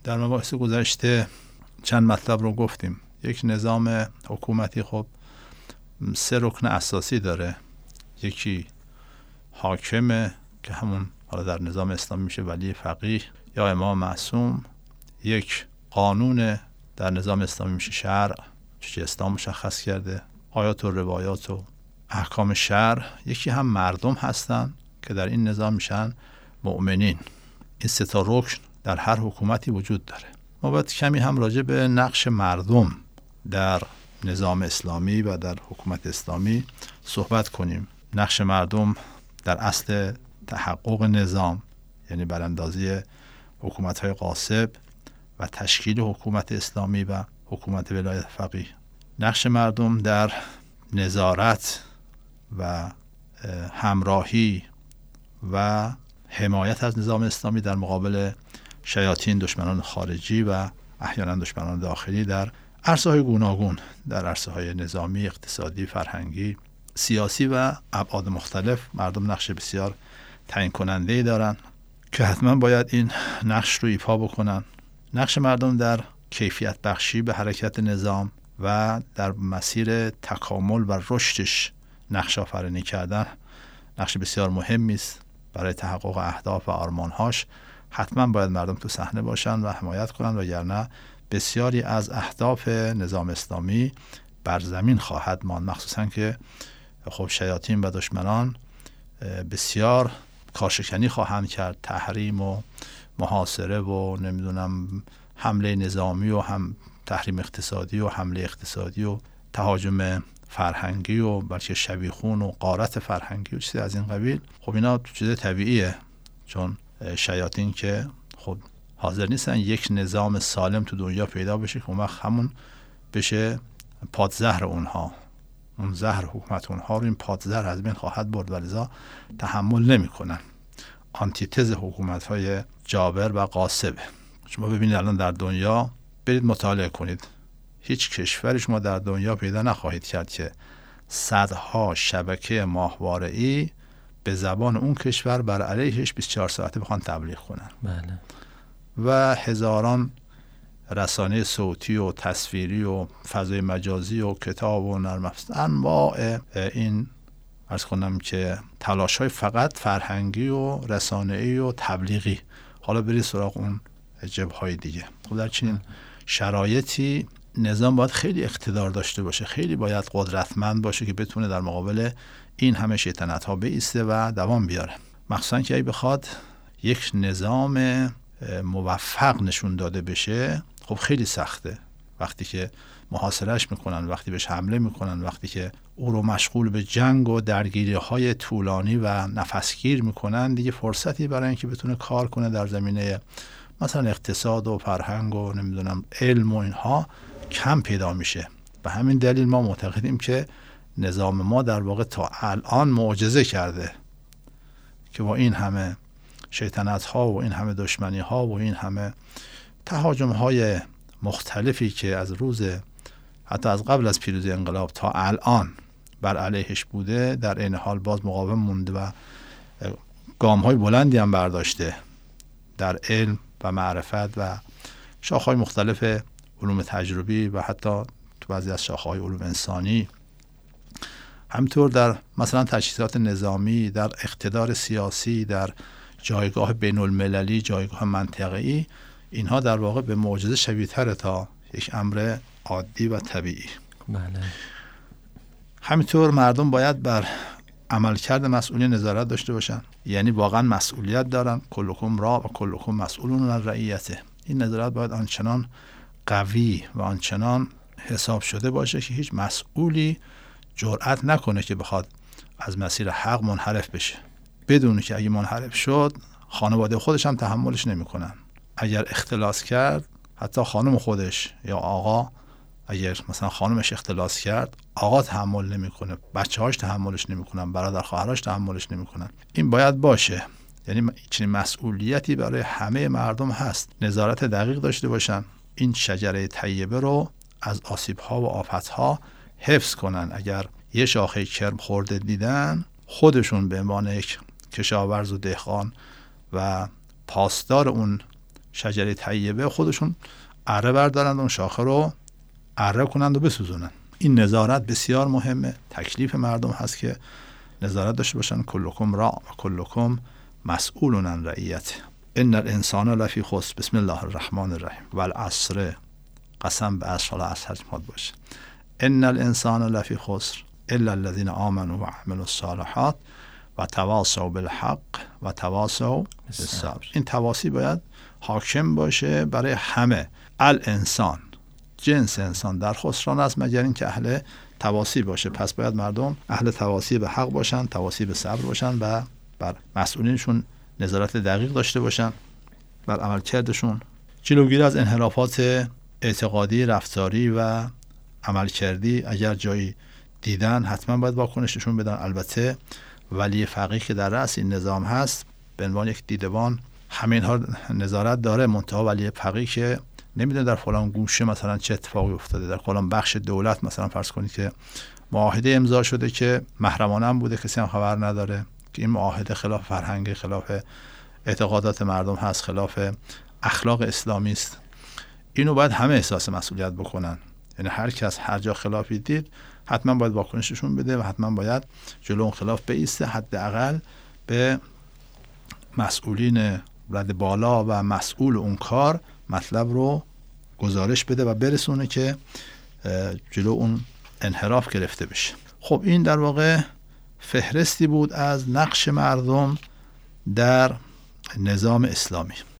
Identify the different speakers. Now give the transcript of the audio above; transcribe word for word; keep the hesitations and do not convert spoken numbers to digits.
Speaker 1: در مباحث گذشته چند مطلب رو گفتیم. یک نظام حکومتی خب سه رکن اساسی داره. یکی حاکمه که همون حالا در نظام اسلامی میشه ولی فقیه یا امام معصوم. یک قانون در نظام اسلامی میشه شرع، چه اسلام مشخص کرده، آیات و روایات و احکام شرع. یکی هم مردم هستن که در این نظام میشن مؤمنین. این سه تا رکن در هر حکومتی وجود داره. ما باید کمی هم راجع به نقش مردم در نظام اسلامی و در حکومت اسلامی صحبت کنیم. نقش مردم در اصل تحقق نظام، یعنی براندازی حکومت‌های غاصب و تشکیل حکومت اسلامی و حکومت ولایت فقیه. نقش مردم در نظارت و همراهی و حمایت از نظام اسلامی در مقابل شیاطین، دشمنان خارجی و احیانا دشمنان داخلی در عرصه‌های گوناگون، در عرصه‌های نظامی، اقتصادی، فرهنگی، سیاسی و ابعاد مختلف. مردم نقش بسیار تعیین کننده‌ای دارن که حتما باید این نقش رو ایفا بکنن. نقش مردم در کیفیت بخشی به حرکت نظام و در مسیر تکامل و رشدش نقش آفرینی کردن نقش بسیار مهمی است. برای تحقق اهداف و آرمان‌هاش حتما باید مردم تو صحنه باشن و حمایت کنن، وگرنه بسیاری از اهداف نظام اسلامی بر زمین خواهد ماند. مخصوصا که خب شیاطین و دشمنان بسیار کارشکنی خواهند کرد، تحریم و محاصره و نمیدونم حمله نظامی و هم تحریم اقتصادی و حمله اقتصادی و تهاجم فرهنگی و بلکه شبیخون و غارت فرهنگی و چیزی از این قبیل. خب اینا چیز طبیعیه، چون شیاطین که خب حاضر نیستن یک نظام سالم تو دنیا پیدا بشه که اون وقت همون بشه پادزهر اونها، اون زهر حکومت اونها رو این پادزهر از بین خواهد برد و لذا تحمل نمی کنن. آنتیتز حکومت های جابر و غاصب. شما ببینید الان در دنیا، برید مطالعه کنید، هیچ کشوری شما در دنیا پیدا نخواهید کرد که صدها شبکه ماهواره‌ای به زبان اون کشور بر علیهش بیست و چهار ساعته بخوان تبلیغ کنن.
Speaker 2: بله.
Speaker 1: و هزاران رسانه صوتی و تصویری و فضای مجازی و کتاب و نرم افزار، انواع این عرض کنم که تلاش‌های فقط فرهنگی و رسانه‌ای و تبلیغی. حالا برید سراغ اون جبهه‌های دیگه. خب در چنین شرایطی نظام باید خیلی اقتدار داشته باشه، خیلی باید قدرتمند باشه که بتونه در مقابل این همه شیطنت‌ها بایسته و دوام بیاره. مخصوصا که اگه بخواد یک نظام موفق نشون داده بشه، خب خیلی سخته. وقتی که محاصرهش میکنن، وقتی بهش حمله میکنن، وقتی که او رو مشغول به جنگ و درگیری‌های طولانی و نفسگیر میکنن، دیگه فرصتی برای اینکه بتونه کار کنه در زمینه مثلا اقتصاد و فرهنگ و نمیدونم علم و اینها کم پیدا میشه. به همین دلیل ما معتقدیم که نظام ما در واقع تا الان معجزه کرده که با این همه شیطنت ها و این همه دشمنی ها و این همه تهاجم های مختلفی که از روز حتی از قبل از پیروزی انقلاب تا الان بر علیهش بوده، در این حال باز مقاوم مونده و گام های بلندی هم برداشته در علم و معرفت و شاخه‌های مختلف علوم تجربی و حتی تو بعضی از شاخه‌های علوم انسانی. همینطور در مثلا تجهیزات نظامی، در اقتدار سیاسی، در جایگاه بین المللی، جایگاه منطقه‌ای، اینها در واقع به معجزه شبیه‌تره تا یک امر عادی و طبیعی.
Speaker 2: بله.
Speaker 1: همینطور مردم باید بر عملکرد مسئولین نظارت داشته باشن، یعنی واقعا مسئولیت دارن. کلکم را و کلکم مسئولون عن رعیته. این نظارت باید آنچنان قوی و آنچنان حساب شده باشه که هیچ مسئولی جرأت نکنه که بخواد از مسیر حق منحرف بشه، بدونه که اگه منحرف شد خانواده خودش هم تحملش نمیکنن. اگر اختلاس کرد، حتی خانم خودش یا آقا، اگر مثلا خانمش اختلاس کرد، آقا تحمل نمیکنه، بچه‌هاش تحملش نمیکنن، برادر خواهرش تحملش نمیکنن. این باید باشه. یعنی چنین مسئولیتی برای همه مردم هست، نظارت دقیق داشته باشن، این شجره طیبه رو از آسیب‌ها و آفت‌ها حفظ کنن. اگر یه شاخه کرم خورده دیدن، خودشون به عنوان یک کشاورز و دهقان و پاسدار اون شجره طیبه خودشون اره بردارند اون شاخه رو اره کنند و بسوزونند. این نظارت بسیار مهمه، تکلیف مردم هست که نظارت داشته باشن. کلکم راع و کلکم مسئول عن رعیته. ان الانسان لفی خسر. بسم الله الرحمن الرحیم. والعصر، قسم به عصر، عصر حکمت باشه. ان الانسان لفی خسر الا الذين آمنوا وعملوا الصالحات و تواصوا بالحق و تواصوا بالصبر. این تواصی باید حاکم باشه برای همه. الانسان، جنس انسان در خسران است مگر اینکه اهل تواصی باشه. پس باید مردم اهل تواصی به حق باشن، تواصی به صبر باشن و بر مسئولینشون نظارت دقیق داشته باشن بر عملکردشون. جلوگیری از انحرافات اعتقادی، رفتاری و عملکردی. اگر جایی دیدن حتما باید واکنش نشون بدن. البته ولی فقیه که در رأس این نظام هست به عنوان یک دیدبان همه اینها نظارت داره. منتها ولی فقیه که نمیدونه در فلان گوشه مثلا چه اتفاقی افتاده، در فلان بخش دولت مثلا فرض کنید که معاهده امضا شده که محرمانه هم بوده، کسی هم خبر نداره که این معاهده خلاف فرهنگ، خلاف اعتقادات مردم هست، خلاف اخلاق اسلامی است. اینو باید همه احساس مسئولیت بکنن. یعنی هر کس هر جا خلافی دید حتما باید واکنششون بده و حتما باید جلو اون خلاف بایسته. حداقل به مسئولین رد بالا و مسئول اون کار مطلب رو گزارش بده و برسونه که جلو اون انحراف گرفته بشه. خب این در واقع فهرستی بود از نقش مردم در نظام اسلامی.